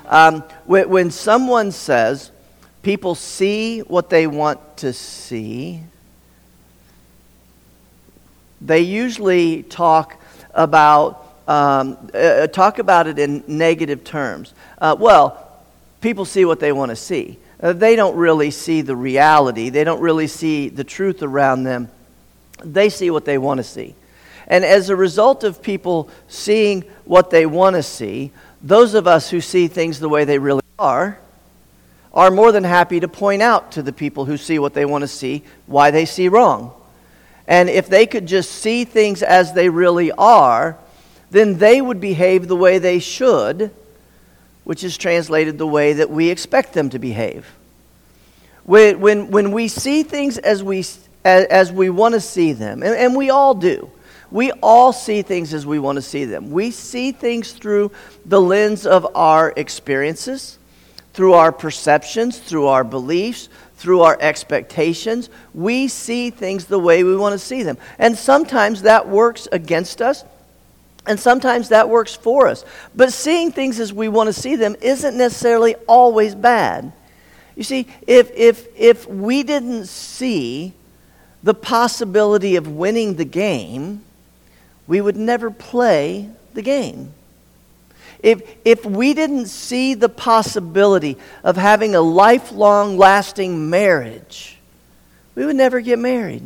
When someone says, people see what they want to see, they usually talk about it in negative terms. People see what they want to see. They don't really see the reality. They don't really see the truth around them. They see what they want to see. And as a result of people seeing what they want to see, those of us who see things the way they really are more than happy to point out to the people who see what they want to see why they see wrong. And if they could just see things as they really are, then they would behave the way they should, which is translated the way that we expect them to behave. When we see things as we want to see them, and we all do, we all see things as we want to see them. We see things through the lens of our experiences, through our perceptions, through our beliefs, through our expectations. We see things the way we want to see them. And sometimes that works against us, and sometimes that works for us. But seeing things as we want to see them isn't necessarily always bad. You see, if we didn't see the possibility of winning the game, we would never play the game. If we didn't see the possibility of having a lifelong lasting marriage, we would never get married.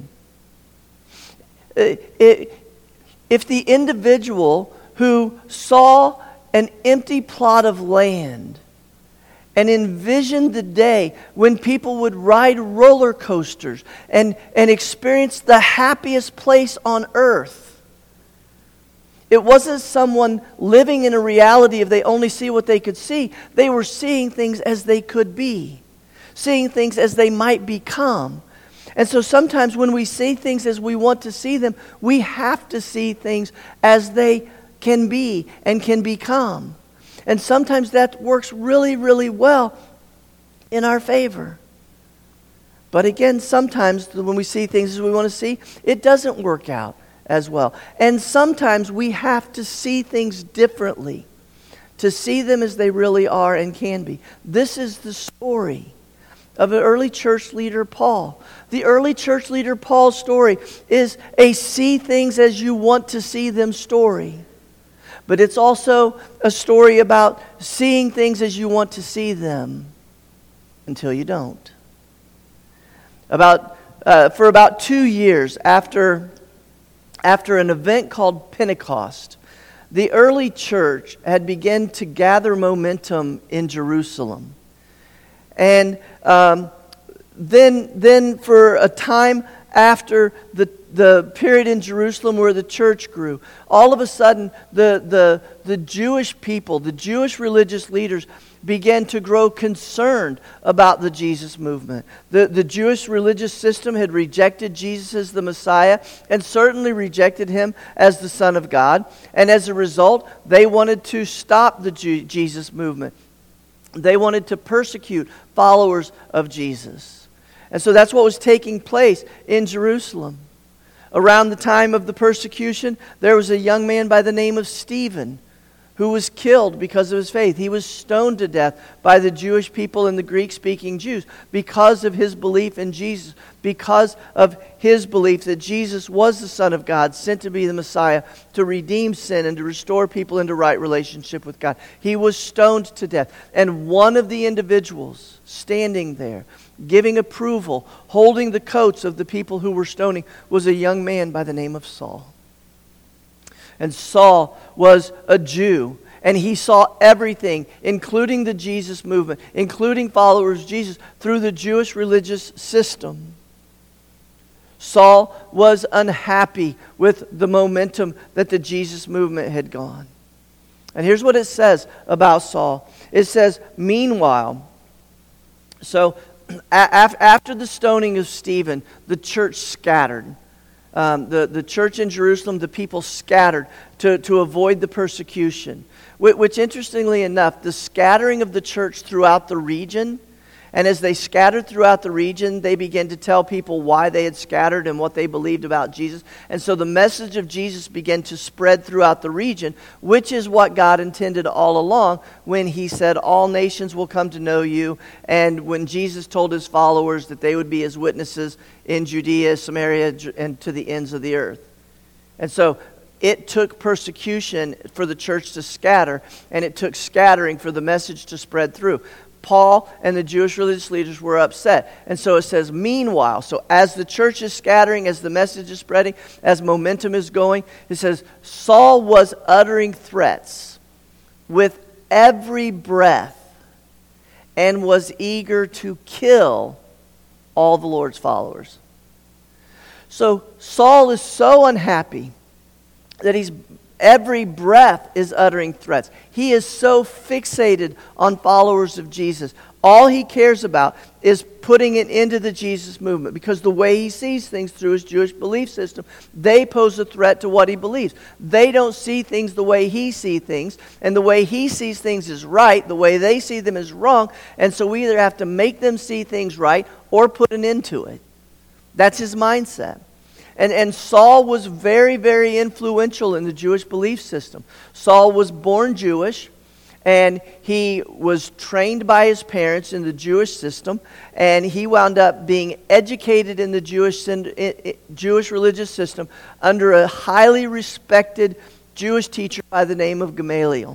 If the individual who saw an empty plot of land and envisioned the day when people would ride roller coasters and experience the happiest place on earth, it wasn't someone living in a reality of they only see what they could see. They were seeing things as they could be, seeing things as they might become. And so sometimes when we see things as we want to see them, we have to see things as they can be and can become. And sometimes that works really, really well in our favor. But again, sometimes when we see things as we want to see, it doesn't work out as well. And sometimes we have to see things differently, to see them as they really are and can be. This is the story of an early church leader, Paul. The early church leader, Paul's story is a see things as you want to see them story. But it's also a story about seeing things as you want to see them until you don't. For about 2 years after an event called Pentecost, the early church had begun to gather momentum in Jerusalem. And then for a time after the period in Jerusalem where the church grew, all of a sudden the Jewish people, the Jewish religious leaders began to grow concerned about the Jesus movement. The Jewish religious system had rejected Jesus as the Messiah and certainly rejected him as the Son of God. And as a result, they wanted to stop the Jesus movement. They wanted to persecute followers of Jesus. And so that's what was taking place in Jerusalem. Around the time of the persecution, there was a young man by the name of Stephen who was killed because of his faith. He was stoned to death by the Jewish people and the Greek-speaking Jews because of his belief in Jesus, because of his belief that Jesus was the Son of God, sent to be the Messiah, to redeem sin and to restore people into right relationship with God. He was stoned to death. And one of the individuals standing there, giving approval, holding the coats of the people who were stoning, was a young man by the name of Saul. And Saul was a Jew, and he saw everything, including the Jesus movement, including followers of Jesus, through the Jewish religious system. Saul was unhappy with the momentum that the Jesus movement had gone. And here's what it says about Saul. It says, meanwhile, so after the stoning of Stephen, the church scattered. The church in Jerusalem, the people scattered to avoid the persecution. Which, interestingly enough, the scattering of the church throughout the region And as they scattered throughout the region, they began to tell people why they had scattered and what they believed about Jesus. And so the message of Jesus began to spread throughout the region, which is what God intended all along when he said, all nations will come to know you. And when Jesus told his followers that they would be his witnesses in Judea, Samaria, and to the ends of the earth. And so it took persecution for the church to scatter, and it took scattering for the message to spread through. Paul and the Jewish religious leaders were upset. And so it says, meanwhile, so as the church is scattering, as the message is spreading, as momentum is going, it says, Saul was uttering threats with every breath and was eager to kill all the Lord's followers. So Saul is so unhappy that every breath is uttering threats. He is so fixated on followers of Jesus. All he cares about is putting an end to the Jesus movement, because the way he sees things through his Jewish belief system, they pose a threat to what he believes. They don't see things the way he sees things, and the way he sees things is right, the way they see them is wrong, and so we either have to make them see things right or put an end to it. That's his mindset. And Saul was very, very influential in the Jewish belief system. Saul was born Jewish, and he was trained by his parents in the Jewish system, and he wound up being educated in the Jewish religious system under a highly respected Jewish teacher by the name of Gamaliel.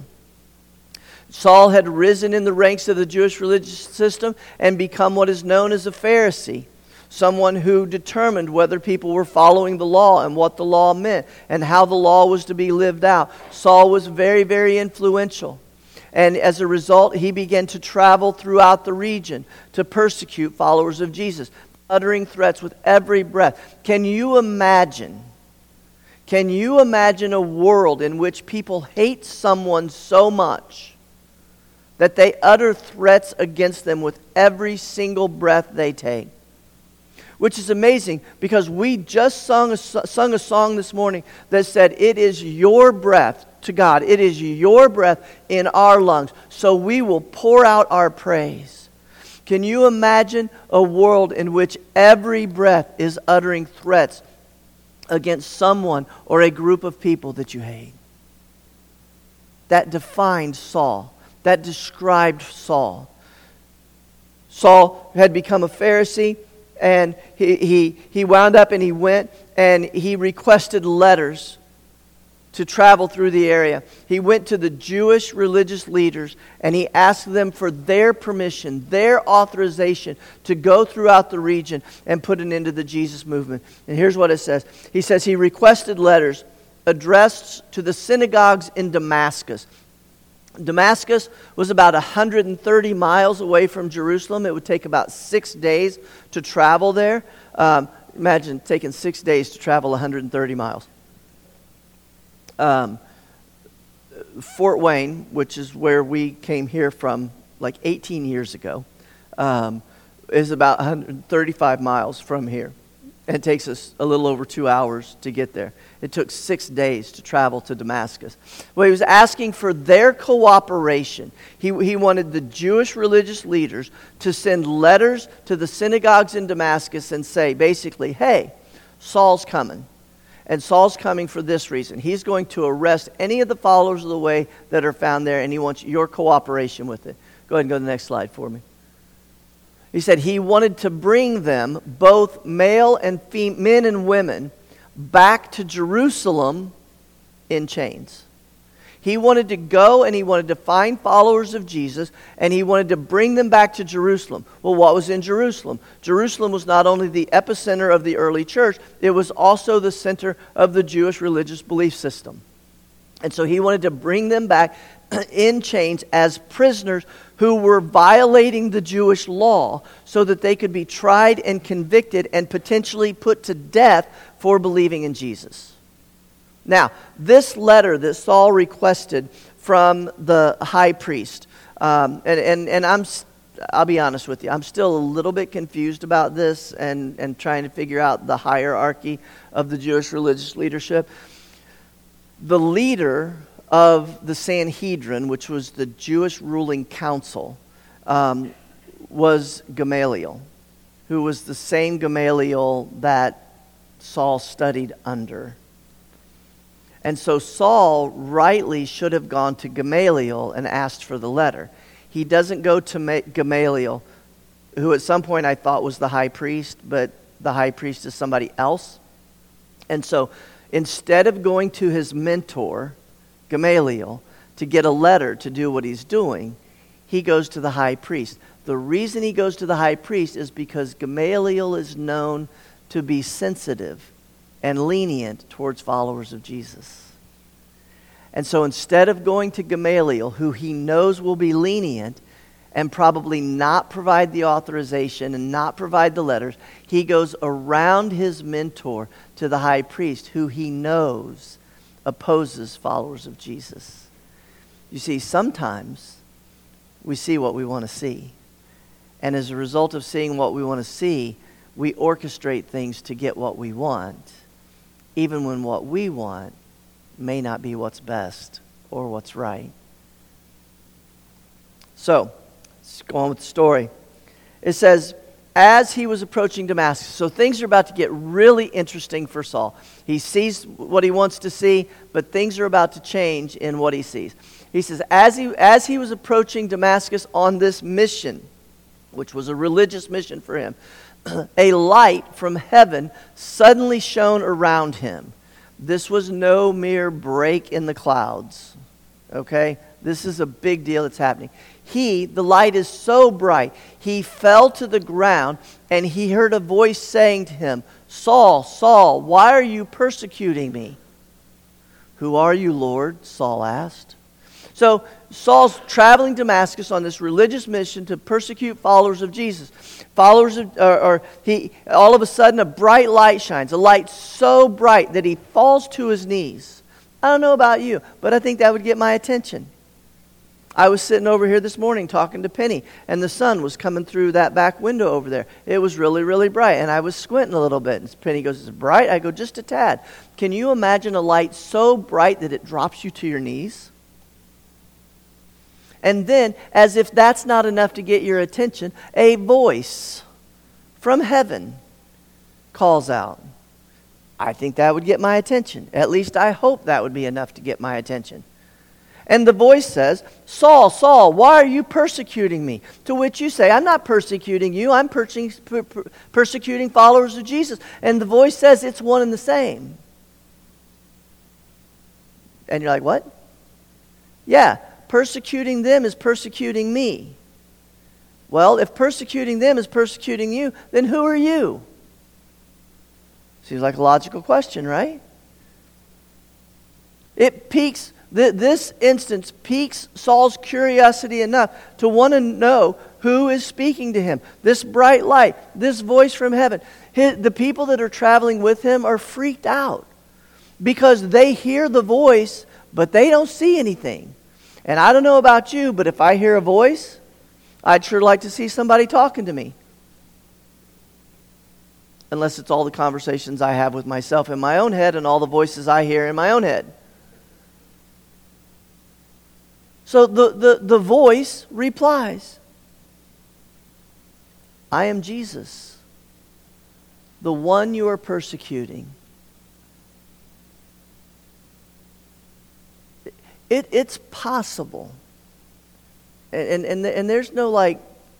Saul had risen in the ranks of the Jewish religious system and become what is known as a Pharisee. Someone who determined whether people were following the law and what the law meant and how the law was to be lived out. Saul was very, very influential. And as a result, he began to travel throughout the region to persecute followers of Jesus, uttering threats with every breath. Can you imagine a world in which people hate someone so much that they utter threats against them with every single breath they take? Which is amazing, because we just sung a song this morning that said, it is your breath to God. It is your breath in our lungs. So we will pour out our praise. Can you imagine a world in which every breath is uttering threats against someone or a group of people that you hate? That defined Saul. That described Saul. Saul had become a Pharisee. And he wound up and he went and he requested letters to travel through the area. He went to the Jewish religious leaders and he asked them for their permission, their authorization to go throughout the region and put an end to the Jesus movement. And here's what it says. He says he requested letters addressed to the synagogues in Damascus. Damascus was about 130 miles away from Jerusalem. It would take about 6 days to travel there. Imagine taking 6 days to travel 130 miles. Fort Wayne, which is where we came here from like 18 years ago, is about 135 miles from here. And it takes us a little over 2 hours to get there. It took 6 days to travel to Damascus. Well, he was asking for their cooperation. He wanted the Jewish religious leaders to send letters to the synagogues in Damascus and say, basically, hey, Saul's coming. And Saul's coming for this reason. He's going to arrest any of the followers of the way that are found there, and he wants your cooperation with it. Go ahead and go to the next slide for me. He said he wanted to bring them, both male and men and women, back to Jerusalem in chains. He wanted to go and he wanted to find followers of Jesus and he wanted to bring them back to Jerusalem. Well, what was in Jerusalem? Jerusalem was not only the epicenter of the early church, it was also the center of the Jewish religious belief system. And so he wanted to bring them back in chains as prisoners who were violating the Jewish law so that they could be tried and convicted and potentially put to death for believing in Jesus. Now, this letter that Saul requested from the high priest, and I'll be honest with you, I'm still a little bit confused about this and trying to figure out the hierarchy of the Jewish religious leadership. The leader of the Sanhedrin, which was the Jewish ruling council, was Gamaliel, who was the same Gamaliel that Saul studied under. And so Saul rightly should have gone to Gamaliel and asked for the letter. He doesn't go to Gamaliel, who at some point I thought was the high priest, but the high priest is somebody else. And so instead of going to his mentor, Gamaliel, to get a letter to do what he's doing, he goes to the high priest. The reason he goes to the high priest is because Gamaliel is known to be sensitive and lenient towards followers of Jesus. And so instead of going to Gamaliel, who he knows will be lenient and probably not provide the authorization and not provide the letters, he goes around his mentor to the high priest, who he knows opposes followers of Jesus. You see, sometimes we see what we want to see. And as a result of seeing what we want to see, we orchestrate things to get what we want, even when what we want may not be what's best or what's right. So, let's go on with the story. It says, as he was approaching Damascus, so things are about to get really interesting for Saul. He sees what he wants to see, but things are about to change in what he sees. He says, as he was approaching Damascus on this mission, which was a religious mission for him, a light from heaven suddenly shone around him. This was no mere break in the clouds. Okay? This is a big deal that's happening. The light is so bright, he fell to the ground, and he heard a voice saying to him, Saul, Saul, why are you persecuting me? Who are you, Lord? Saul asked. So Saul's traveling Damascus on this religious mission to persecute followers of Jesus. All of a sudden a bright light shines, a light so bright that he falls to his knees. I don't know about you, but I think that would get my attention. I was sitting over here this morning talking to Penny, and the sun was coming through that back window over there. It was really, really bright, and I was squinting a little bit. And Penny goes, is it bright? I go, just a tad. Can you imagine a light so bright that it drops you to your knees? And then, as if that's not enough to get your attention, a voice from heaven calls out. I think that would get my attention. At least I hope that would be enough to get my attention. And the voice says, Saul, Saul, why are you persecuting me? To which you say, I'm not persecuting you. I'm persecuting followers of Jesus. And the voice says it's one and the same. And you're like, what? Yeah. Persecuting them is persecuting me. Well, if persecuting them is persecuting you, then who are you? Seems like a logical question, right? This instance piques Saul's curiosity enough to want to know who is speaking to him. This bright light, this voice from heaven. The people that are traveling with him are freaked out because they hear the voice, but they don't see anything. And I don't know about you, but if I hear a voice, I'd sure like to see somebody talking to me. Unless it's all the conversations I have with myself in my own head and all the voices I hear in my own head. So the voice replies, I am Jesus, the one you are persecuting. It's possible, and there's no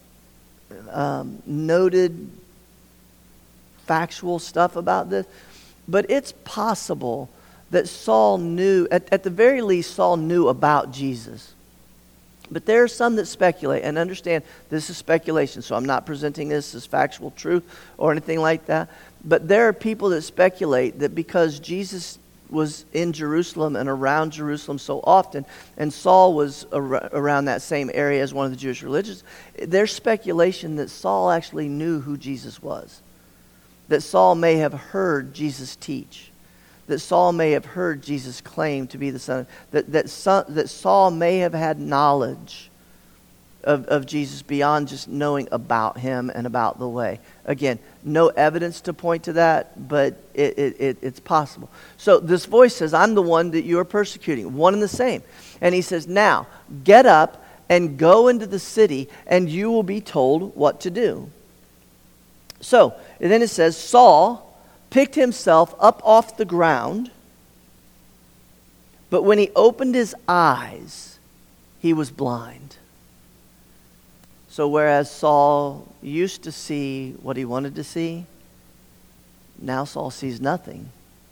noted factual stuff about this, but it's possible that Saul knew, at the very least, Saul knew about Jesus. But there are some that speculate, and understand this is speculation, so I'm not presenting this as factual truth or anything like that, but there are people that speculate that because Jesus was in Jerusalem and around Jerusalem so often, and Saul was around that same area as one of the Jewish religions, there's speculation that Saul actually knew who Jesus was. That Saul may have heard Jesus teach. That Saul may have heard Jesus claim to be the Son. That Saul may have had knowledge of Jesus beyond just knowing about him and about the way. Again, no evidence to point to that, but it's possible. So this voice says, I'm the one that you are persecuting, one and the same. And he says, now, get up and go into the city, and you will be told what to do." So, and then it says, Saul picked himself up off the ground, but when he opened his eyes, he was blind. So whereas Saul used to see what he wanted to see, now Saul sees nothing.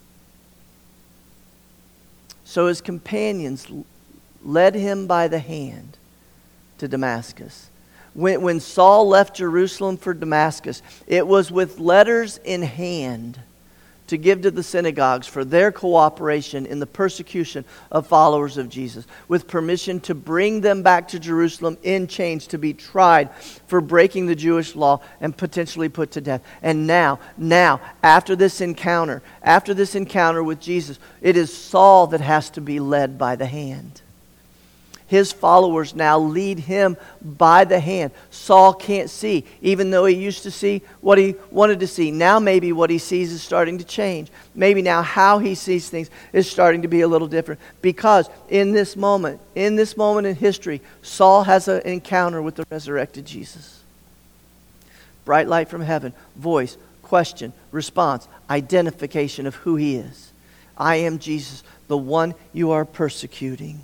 So his companions led him by the hand to Damascus. When Saul left Jerusalem for Damascus, it was with letters in hand to give to the synagogues for their cooperation in the persecution of followers of Jesus, with permission to bring them back to Jerusalem in chains to be tried for breaking the Jewish law and potentially put to death. And now, after this encounter with Jesus, it is Saul that has to be led by the hand. His followers now lead him by the hand. Saul can't see, even though he used to see what he wanted to see. Now maybe what he sees is starting to change. Maybe now how he sees things is starting to be a little different. Because in this moment in history, Saul has an encounter with the resurrected Jesus. Bright light from heaven, voice, question, response, identification of who he is. I am Jesus, the one you are persecuting.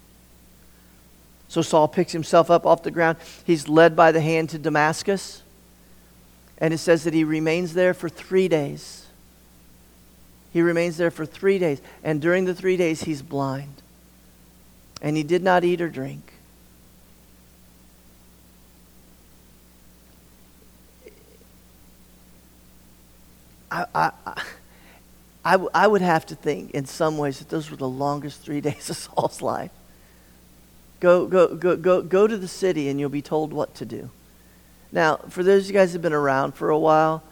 So Saul picks himself up off the ground. He's led by the hand to Damascus. And it says that he remains there for 3 days. He remains there for 3 days. And during the 3 days, he's blind. And he did not eat or drink. I would have to think in some ways that those were the longest 3 days of Saul's life. Go to the city and you'll be told what to do. Now, for those of you guys who have been around for a while,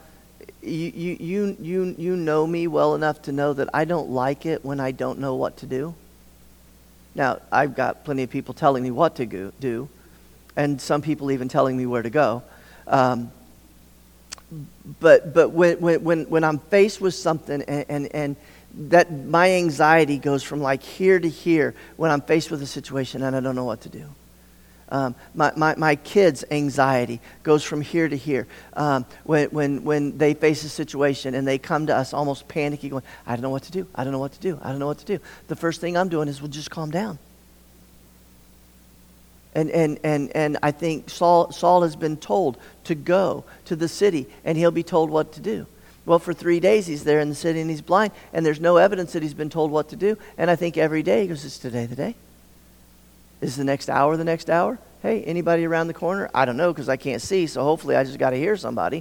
you know me well enough to know that I don't like it when I don't know what to do. Now, I've got plenty of people telling me what to do, and some people even telling me where to go. But when I'm faced with something and that my anxiety goes from like here to here when I'm faced with a situation and I don't know what to do. My kids' anxiety goes from here to here when they face a situation and they come to us almost panicky going, I don't know what to do. I don't know what to do. I don't know what to do. The first thing I'm doing is we'll just calm down. And I think Saul has been told to go to the city and he'll be told what to do. Well, for 3 days he's there in the city and he's blind, and there's no evidence that he's been told what to do. And I think every day he goes, is today the day? Is the next hour the next hour? Hey, anybody around the corner? I don't know because I can't see, so hopefully I just got to hear somebody.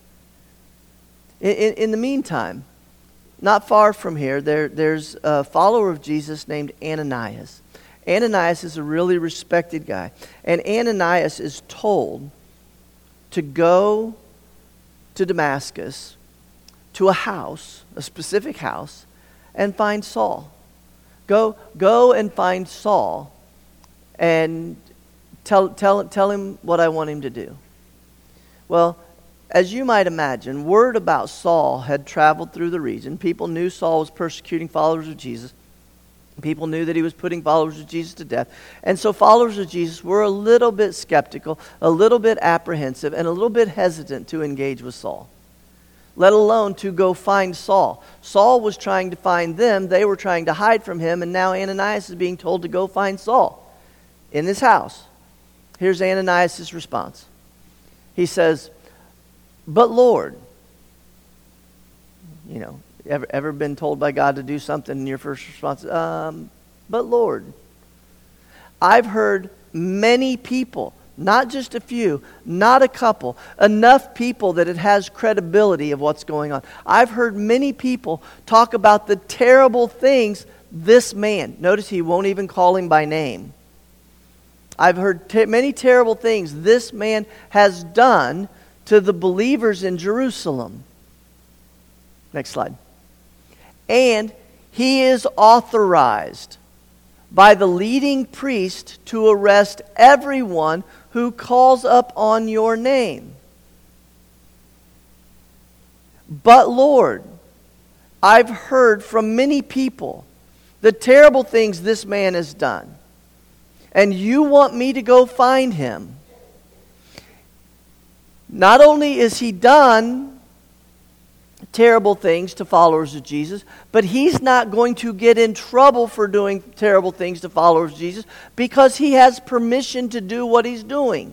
In the meantime, not far from here, there's a follower of Jesus named Ananias. Ananias is a really respected guy. And Ananias is told to go to Damascus, to a house, a specific house, and find Saul. Go and find Saul and tell him what I want him to do. Well, as you might imagine, word about Saul had traveled through the region. People knew Saul was persecuting followers of Jesus. People knew that he was putting followers of Jesus to death. And so followers of Jesus were a little bit skeptical, a little bit apprehensive, and a little bit hesitant to engage with Saul, let alone to go find Saul. Saul was trying to find them. They were trying to hide from him. And now Ananias is being told to go find Saul in this house. Here's Ananias' response. He says, but Lord, ever been told by God to do something and your first response, but Lord, I've heard many people, not just a few, not a couple, enough people that it has credibility of what's going on. I've heard many people talk about the terrible things this man, notice he won't even call him by name. I've heard many terrible things this man has done to the believers in Jerusalem. Next slide. And he is authorized by the leading priest to arrest everyone who calls up on your name. But Lord, I've heard from many people the terrible things this man has done. and you want me to go find him. Not only is he done terrible things to followers of Jesus, but he's not going to get in trouble for doing terrible things to followers of Jesus because he has permission to do what he's doing.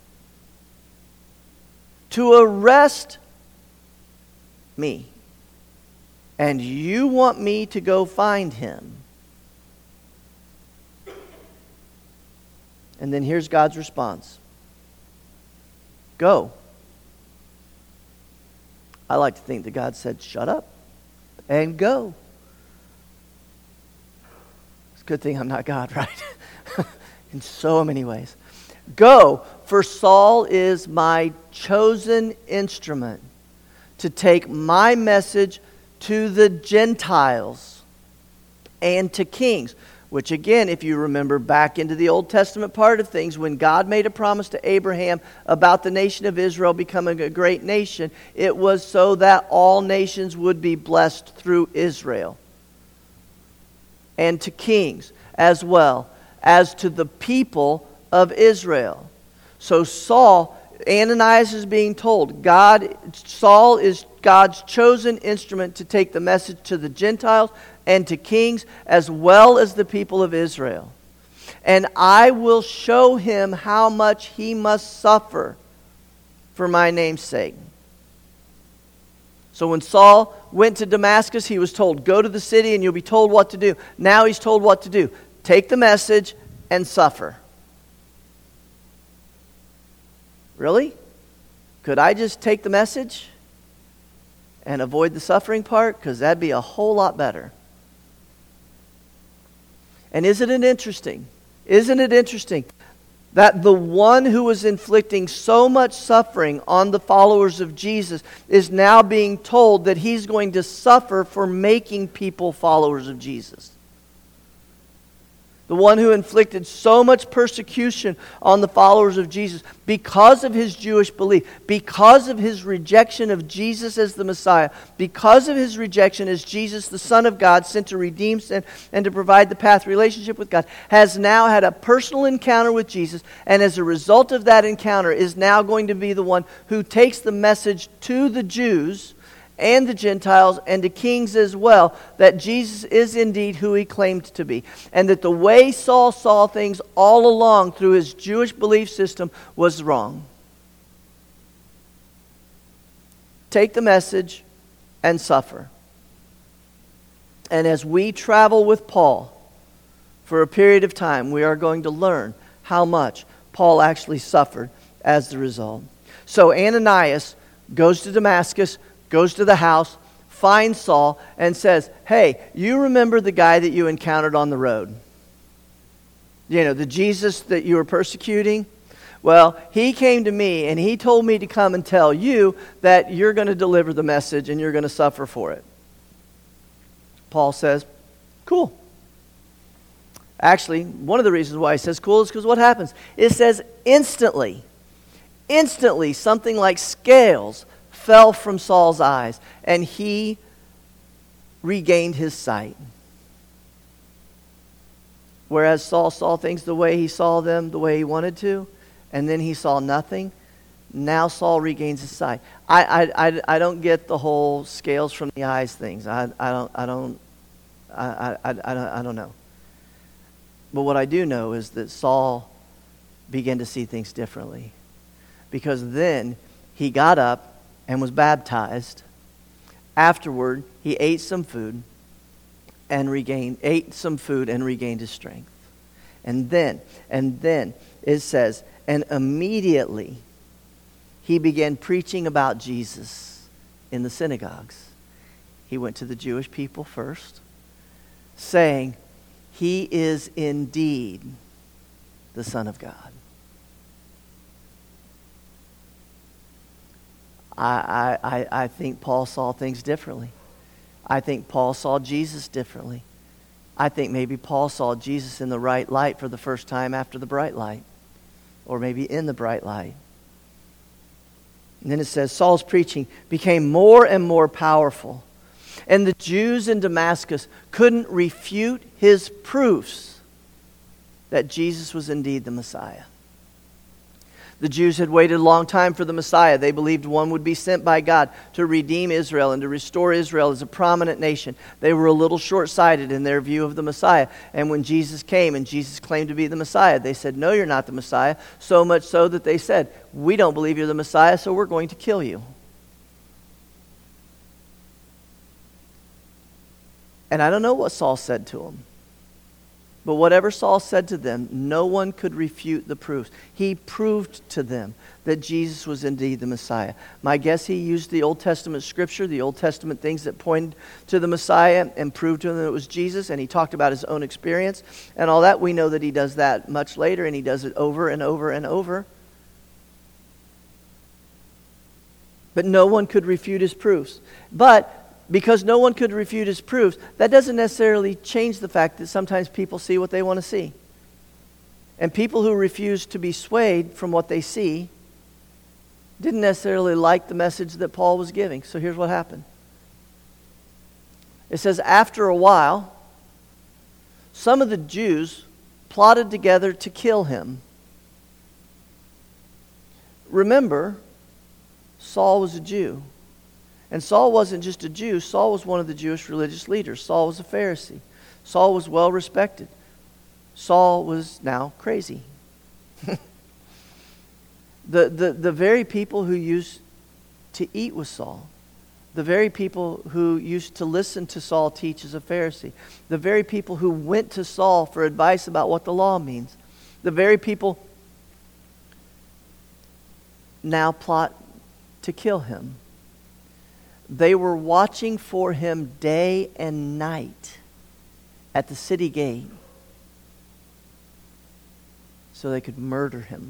To arrest me. And you want me to go find him. And then here's God's response. Go. I like to think that God said, shut up and go. It's a good thing I'm not God, right? In so many ways. Go, for Saul is my chosen instrument to take my message to the Gentiles and to kings. Which again, if you remember back into the Old Testament part of things, when God made a promise to Abraham about the nation of Israel becoming a great nation, it was so that all nations would be blessed through Israel. And to kings as well as to the people of Israel. So Saul, Ananias is being told, Saul is God's chosen instrument to take the message to the Gentiles and to kings as well as the people of Israel. And I will show him how much he must suffer for my name's sake. So when Saul went to Damascus, he was told, go to the city and you'll be told what to do. Now he's told what to do. Take the message and suffer. Really? Could I just take the message and avoid the suffering part? Because that'd be a whole lot better. And isn't it interesting? Isn't it interesting that the one who was inflicting so much suffering on the followers of Jesus is now being told that he's going to suffer for making people followers of Jesus? The one who inflicted so much persecution on the followers of Jesus because of his Jewish belief, because of his rejection of Jesus as the Messiah, because of his rejection as Jesus, the Son of God, sent to redeem sin and to provide the path relationship with God, has now had a personal encounter with Jesus, and as a result of that encounter is now going to be the one who takes the message to the Jews and the Gentiles and to kings as well, that Jesus is indeed who he claimed to be. And that the way Saul saw things all along through his Jewish belief system was wrong. Take the message and suffer. And as we travel with Paul for a period of time, we are going to learn how much Paul actually suffered as the result. So Ananias goes to Damascus, goes to the house, finds Saul, and says, hey, you remember the guy that you encountered on the road? You know, the Jesus that you were persecuting? Well, he came to me and he told me to come and tell you that you're going to deliver the message and you're going to suffer for it. Paul says, cool. Actually, one of the reasons why he says cool is because what happens? It says instantly, something like scales fell from Saul's eyes, and he regained his sight. Whereas Saul saw things the way he saw them, the way he wanted to, and then he saw nothing. Now Saul regains his sight. I don't get the whole scales from the eyes things. I don't know. But what I do know is that Saul began to see things differently, because then he got up and was baptized. Afterward, he ate some food and regained his strength. And then it says, and immediately he began preaching about Jesus in the synagogues. He went to the Jewish people first, saying, he is indeed the Son of God. I think Paul saw things differently. I think Paul saw Jesus differently. I think maybe Paul saw Jesus in the right light for the first time after the bright light. Or maybe in the bright light. And then it says, Saul's preaching became more and more powerful. And the Jews in Damascus couldn't refute his proofs that Jesus was indeed the Messiah. The Jews had waited a long time for the Messiah. They believed one would be sent by God to redeem Israel and to restore Israel as a prominent nation. They were a little short-sighted in their view of the Messiah. And when Jesus came and Jesus claimed to be the Messiah, they said, "No, you're not the Messiah." So much so that they said, "We don't believe you're the Messiah, so we're going to kill you." And I don't know what Saul said to them. But whatever Saul said to them, no one could refute the proofs. He proved to them that Jesus was indeed the Messiah. My guess, he used the Old Testament scripture, the Old Testament things that pointed to the Messiah, and proved to them that it was Jesus, and he talked about his own experience and all that. We know that he does that much later, and he does it over and over and over. But no one could refute his proofs. But because no one could refute his proofs, that doesn't necessarily change the fact that sometimes people see what they want to see. And people who refuse to be swayed from what they see didn't necessarily like the message that Paul was giving. So here's what happened. It says, after a while, some of the Jews plotted together to kill him. Remember, Saul was a Jew. And Saul wasn't just a Jew. Saul was one of the Jewish religious leaders. Saul was a Pharisee. Saul was well respected. Saul was now crazy. The very people who used to eat with Saul, the very people who used to listen to Saul teach as a Pharisee, the very people who went to Saul for advice about what the law means, the very people now plot to kill him. They were watching for him day and night at the city gate so they could murder him.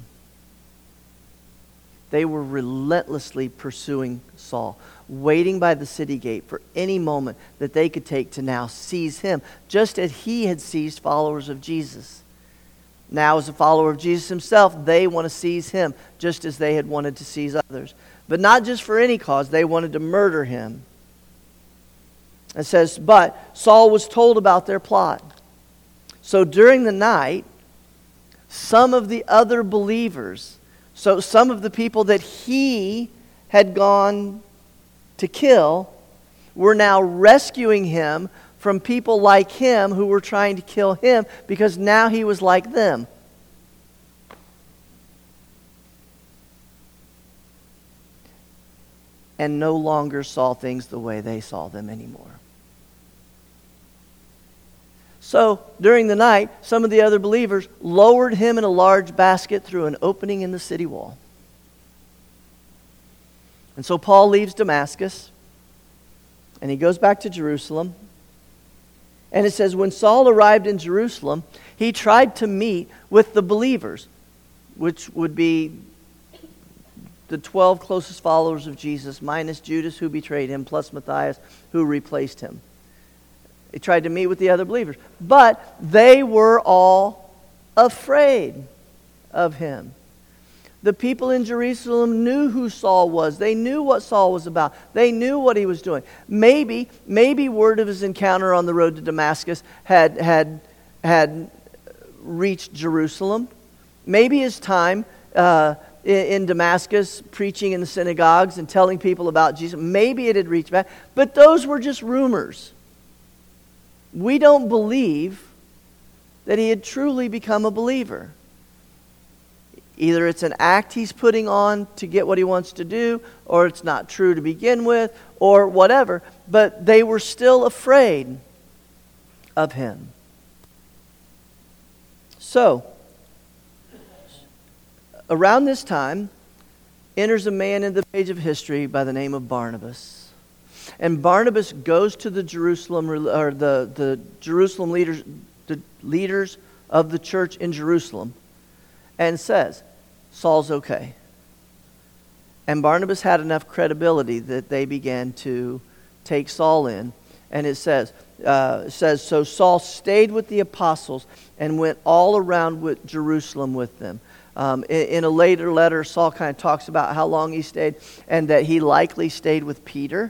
They were relentlessly pursuing Saul, waiting by the city gate for any moment that they could take to now seize him, just as he had seized followers of Jesus. Now, as a follower of Jesus himself, they want to seize him, just as they had wanted to seize others. But not just for any cause. They wanted to murder him. It says, but Saul was told about their plot. So during the night, some of the other believers, so some of the people that he had gone to kill, were now rescuing him from people like him who were trying to kill him, because now he was like them. And no longer saw things the way they saw them anymore. So, during the night, some of the other believers lowered him in a large basket through an opening in the city wall. And so Paul leaves Damascus, and he goes back to Jerusalem. And it says, when Saul arrived in Jerusalem, he tried to meet with the believers, which would be the 12 closest followers of Jesus, minus Judas, who betrayed him, plus Matthias, who replaced him. He tried to meet with the other believers. But they were all afraid of him. The people in Jerusalem knew who Saul was. They knew what Saul was about. They knew what he was doing. Maybe word of his encounter on the road to Damascus had reached Jerusalem. Maybe his time in Damascus, preaching in the synagogues and telling people about Jesus, maybe it had reached back. But those were just rumors. We don't believe that he had truly become a believer. Either it's an act he's putting on to get what he wants to do, or it's not true to begin with, or whatever. But they were still afraid of him. So, around this time, enters a man in the page of history by the name of Barnabas. And Barnabas goes to the Jerusalem leaders, the leaders of the church in Jerusalem, and says, Saul's okay. And Barnabas had enough credibility that they began to take Saul in. And it says, so Saul stayed with the apostles and went all around with Jerusalem with them. In a later letter, Saul kind of talks about how long he stayed, and that he likely stayed with Peter.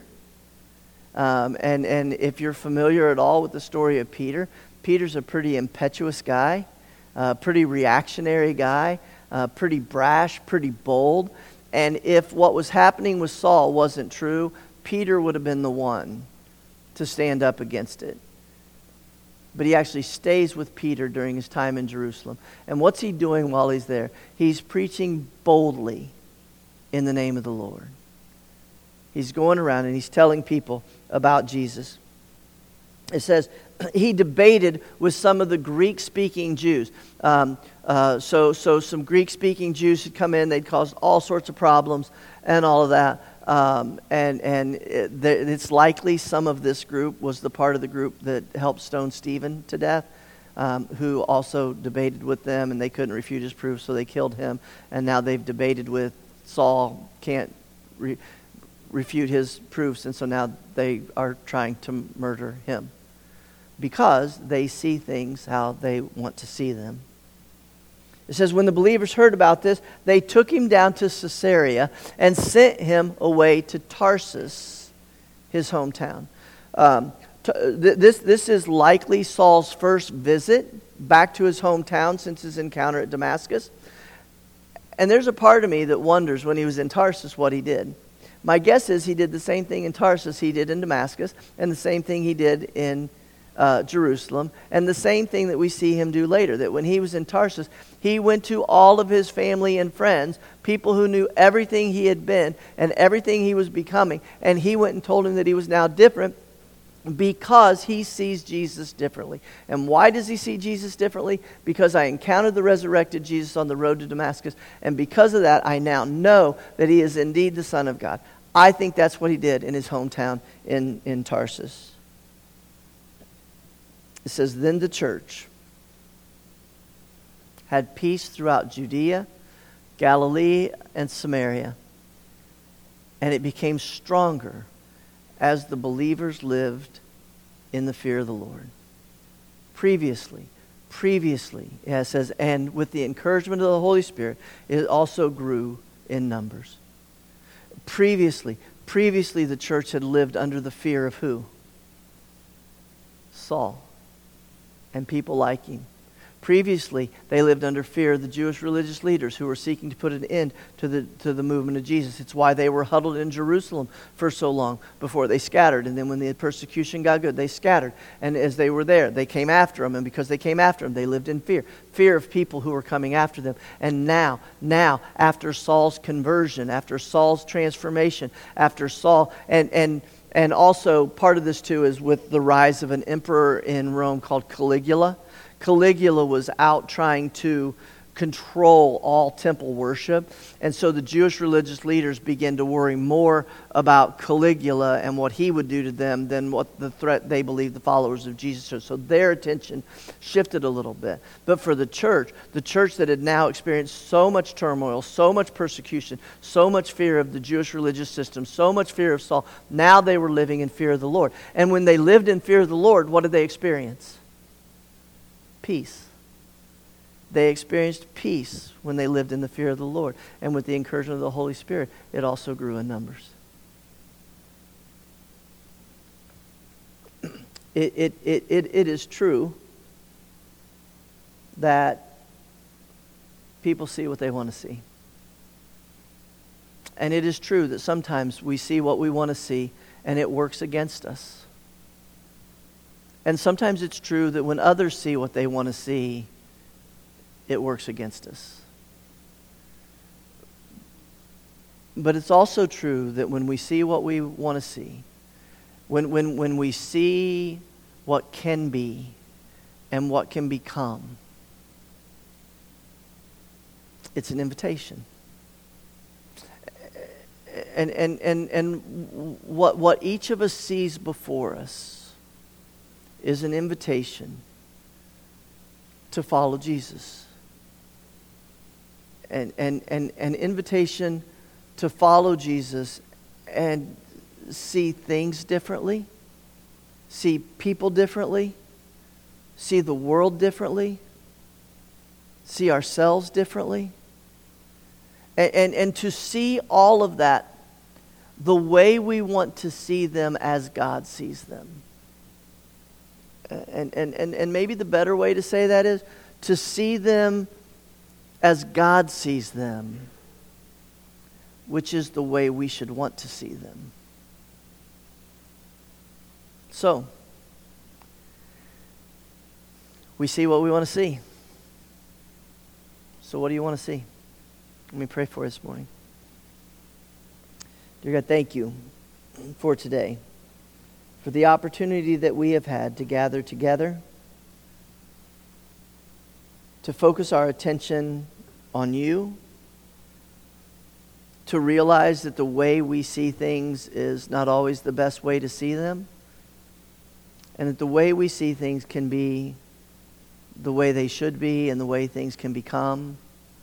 And if you're familiar at all with the story of Peter, Peter's a pretty impetuous guy. pretty reactionary guy, pretty brash, pretty bold. And if what was happening with Saul wasn't true, Peter would have been the one to stand up against it. But he actually stays with Peter during his time in Jerusalem. And what's he doing while he's there? He's preaching boldly in the name of the Lord. He's going around and he's telling people about Jesus. It says he debated with some of the Greek-speaking Jews. So some Greek-speaking Jews had come in. They'd caused all sorts of problems and all of that. It's likely some of this group was the part of the group that helped stone Stephen to death, who also debated with them, and they couldn't refute his proof, so they killed him. And now they've debated with Saul, can't refute his proofs, and so now they are trying to murder him because they see things how they want to see them. It says, when the believers heard about this, they took him down to Caesarea and sent him away to Tarsus, his hometown. This is likely Saul's first visit back to his hometown since his encounter at Damascus. And there's a part of me that wonders when he was in Tarsus what he did. My guess is he did the same thing in Tarsus he did in Damascus, and the same thing he did in Jerusalem, and the same thing that we see him do later, that when he was in Tarsus, he went to all of his family and friends, people who knew everything he had been and everything he was becoming, and he went and told him that he was now different because he sees Jesus differently. And why does he see Jesus differently? Because I encountered the resurrected Jesus on the road to Damascus, and because of that, I now know that he is indeed the Son of God. I think that's what he did in his hometown in Tarsus. It says, then the church had peace throughout Judea, Galilee, and Samaria. And it became stronger as the believers lived in the fear of the Lord. Previously, it says, and with the encouragement of the Holy Spirit, it also grew in numbers. Previously, the church had lived under the fear of who? Saul. And people like him. Previously, they lived under fear of the Jewish religious leaders who were seeking to put an end to the movement of Jesus. It's why they were huddled in Jerusalem for so long before they scattered. And then when the persecution got good, they scattered. And as they were there, they came after them. And because they came after them, they lived in fear. Fear of people who were coming after them. And now, after Saul's conversion, after Saul's transformation, after Saul, and also, part of this too is with the rise of an emperor in Rome called Caligula. Caligula was out trying to control all temple worship. And so the Jewish religious leaders began to worry more about Caligula and what he would do to them than what the threat they believed the followers of Jesus was. So their attention shifted a little bit. But for the church that had now experienced so much turmoil, so much persecution, so much fear of the Jewish religious system, so much fear of Saul, now they were living in fear of the Lord. And when they lived in fear of the Lord, what did they experience? Peace. They experienced peace when they lived in the fear of the Lord. And with the encouragement of the Holy Spirit, it also grew in numbers. It is true that people see what they want to see. And it is true that sometimes we see what we want to see and it works against us. And sometimes it's true that when others see what they want to see, it works against us. But it's also true that when we see what we want to see, when we see what can be and what can become, it's an invitation. And what each of us sees before us is an invitation to follow Jesus. And an invitation to follow Jesus and see things differently, see people differently, see the world differently, see ourselves differently, and to see all of that the way we want to see them as God sees them. And maybe the better way to say that is to see them as God sees them, which is the way we should want to see them. So, we see what we want to see. So what do you want to see? Let me pray for you this morning. Dear God, thank you for today, for the opportunity that we have had to gather together, to focus our attention on you, to realize that the way we see things is not always the best way to see them, and that the way we see things can be the way they should be and the way things can become,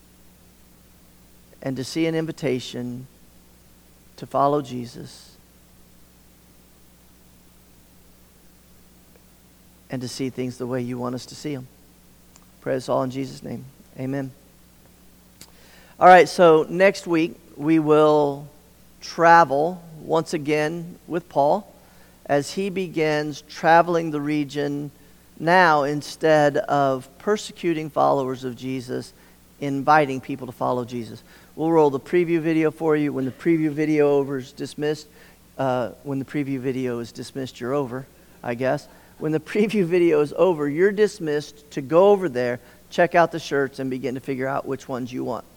and to see an invitation to follow Jesus and to see things the way you want us to see them. Pray this all in Jesus' name. Amen. All right, so next week we will travel once again with Paul as he begins traveling the region now, instead of persecuting followers of Jesus, inviting people to follow Jesus. We'll roll the preview video for you. When the preview video is dismissed, you're over, I guess. When the preview video is over, you're dismissed to go over there, check out the shirts, and begin to figure out which ones you want.